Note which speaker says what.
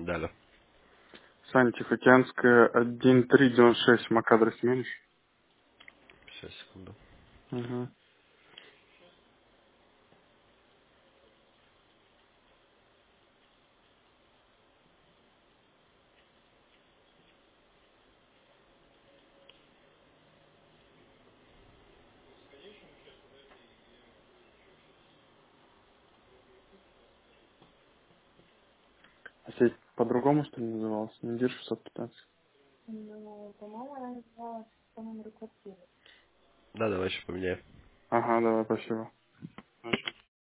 Speaker 1: Далее.
Speaker 2: Саня, Тихоокеанская, 1.3.96, МАК-адрес сменишь?
Speaker 1: Сейчас, секунду.
Speaker 2: Угу. А сеть по-другому, что ли, называлась? Индир 615.
Speaker 1: Да, давай еще поменяем.
Speaker 2: Ага, давай, спасибо.